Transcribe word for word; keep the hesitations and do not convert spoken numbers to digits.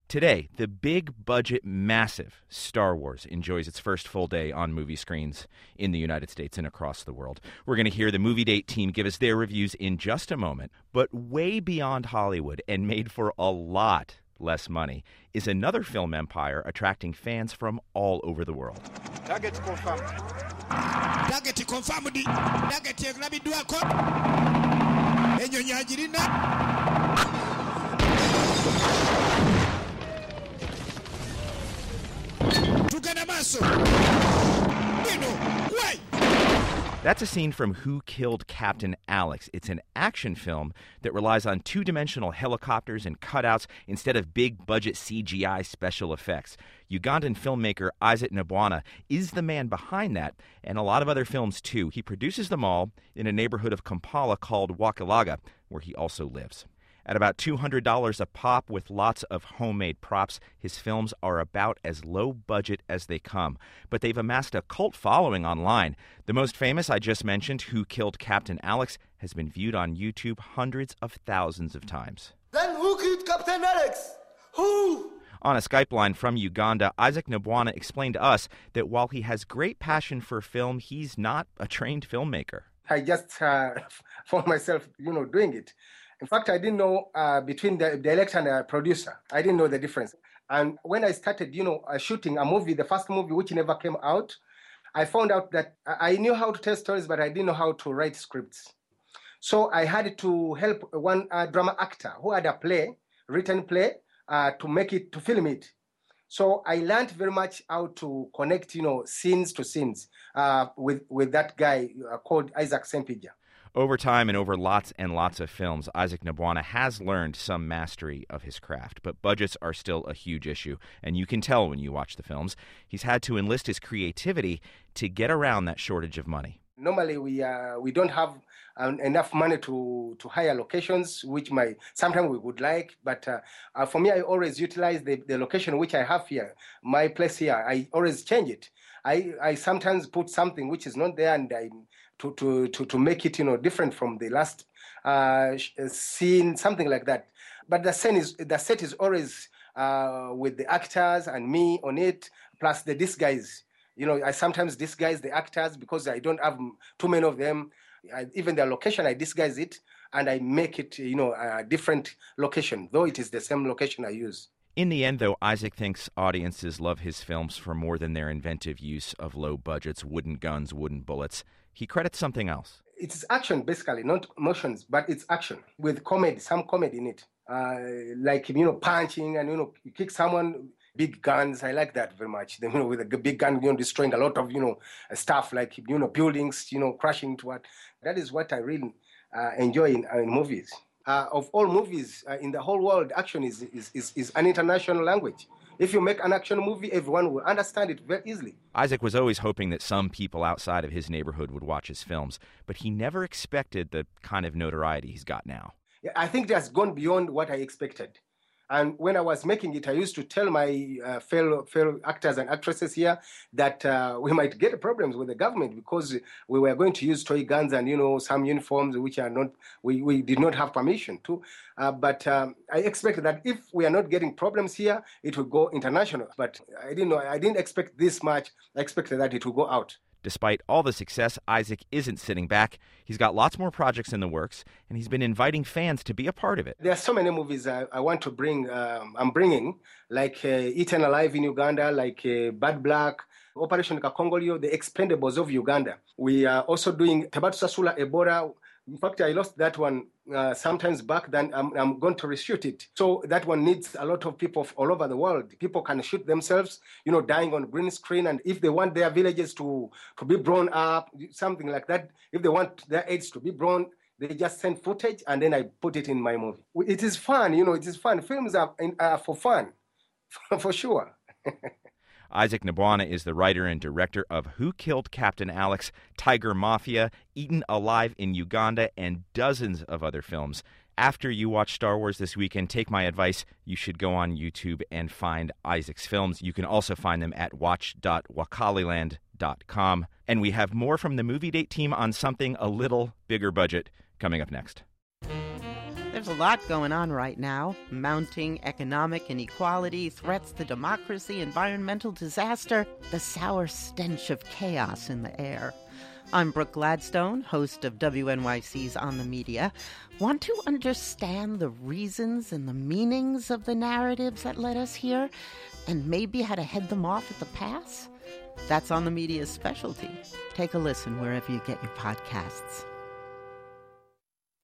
Today, the big-budget, massive Star Wars enjoys its first full day on movie screens in the United States and across the world. We're going to hear the Movie Date team give us their reviews in just a moment. But way beyond Hollywood and made for a lot less money is another film empire attracting fans from all over the world. Target confirmed. Target confirmed. Target grabi dua ko. Enyo nyajirina. That's a scene from Who Killed Captain Alex. It's an action film that relies on two-dimensional helicopters and cutouts instead of big-budget C G I special effects. Ugandan filmmaker Isaac Nabwana is the man behind that, and a lot of other films too. He produces them all in a neighborhood of Kampala called Wakilaga, where he also lives. At about two hundred dollars a pop with lots of homemade props, his films are about as low budget as they come. But they've amassed a cult following online. The most famous I just mentioned, Who Killed Captain Alex, has been viewed on YouTube hundreds of thousands of times. Then who killed Captain Alex? Who? On a Skype line from Uganda, Isaac Nabwana explained to us that while he has great passion for film, he's not a trained filmmaker. I just uh, found myself, you know, doing it. In fact, I didn't know uh, between the director and the producer. I didn't know the difference. And when I started, you know, uh, shooting a movie, the first movie which never came out, I found out that I knew how to tell stories, but I didn't know how to write scripts. So I had to help one uh, drama actor who had a play, written play, uh, to make it, to film it. So I learned very much how to connect, you know, scenes to scenes uh, with, with that guy uh, called Isaac Sempija. Over time and over lots and lots of films, Isaac Nabwana has learned some mastery of his craft, but budgets are still a huge issue, and you can tell when you watch the films. He's had to enlist his creativity to get around that shortage of money. Normally, we uh, we don't have um, enough money to, to hire locations, which might sometimes we would like. But uh, uh, for me, I always utilize the, the location which I have here, my place here. I always change it. I, I sometimes put something which is not there, and I to to to, to make it, you know, different from the last uh, scene, something like that. But the scene is the set is always uh, with the actors and me on it, plus the disguise. You know, I sometimes disguise the actors because I don't have too many of them. I, even the location, I disguise it and I make it, you know, a different location, though it is the same location I use. In the end, though, Isaac thinks audiences love his films for more than their inventive use of low budgets, wooden guns, wooden bullets. He credits something else. It's action, basically, not emotions, but it's action with comedy, some comedy in it. Uh, like, you know, punching and, you know, you kick someone, big guns. I like that very much. You know, with a big gun, you know, destroying a lot of, you know, stuff like, you know, buildings, you know, crashing to what. That is what I really uh, enjoy in, uh, in movies. Uh, of all movies uh, in the whole world, action is, is, is, is an international language. If you make an action movie, everyone will understand it very easily. Isaac was always hoping that some people outside of his neighborhood would watch his films, but he never expected the kind of notoriety he's got now. I think it has gone beyond what I expected. And when I was making it, I used to tell my uh, fellow, fellow actors and actresses here that uh, we might get problems with the government because we were going to use toy guns and, you know, some uniforms which are not, we, we did not have permission to. Uh, but um, I expected that if we are not getting problems here, it will go international. But I didn't know, I didn't expect this much. I expected that it will go out. Despite all the success, Isaac isn't sitting back. He's got lots more projects in the works, and he's been inviting fans to be a part of it. There are so many movies I, I want to bring, um, I'm bringing, like uh, Eaten Alive in Uganda, like uh, Bad Black, Operation Kakongolio, The Expendables of Uganda. We are also doing Tabatu Sasula Ebola. In fact, I lost that one uh, sometimes back, then I'm, I'm going to reshoot it. So that one needs a lot of people all over the world. People can shoot themselves, you know, dying on green screen. And if they want their villages to, to be blown up, something like that, if they want their aids to be blown, they just send footage and then I put it in my movie. It is fun, you know, it is fun. Films are, are for fun, for sure. Isaac Nabwana is the writer and director of Who Killed Captain Alex, Tiger Mafia, Eaten Alive in Uganda, and dozens of other films. After you watch Star Wars this weekend, take my advice. You should go on YouTube and find Isaac's films. You can also find them at watch dot wakaliland dot com. And we have more from the Movie Date team on something a little bigger budget coming up next. There's a lot going on right now. Mounting economic inequality, threats to democracy, environmental disaster, the sour stench of chaos in the air. I'm Brooke Gladstone, host of W N Y C's On the Media. Want to understand the reasons and the meanings of the narratives that led us here, and maybe how to head them off at the pass? That's On the Media's specialty. Take a listen wherever you get your podcasts.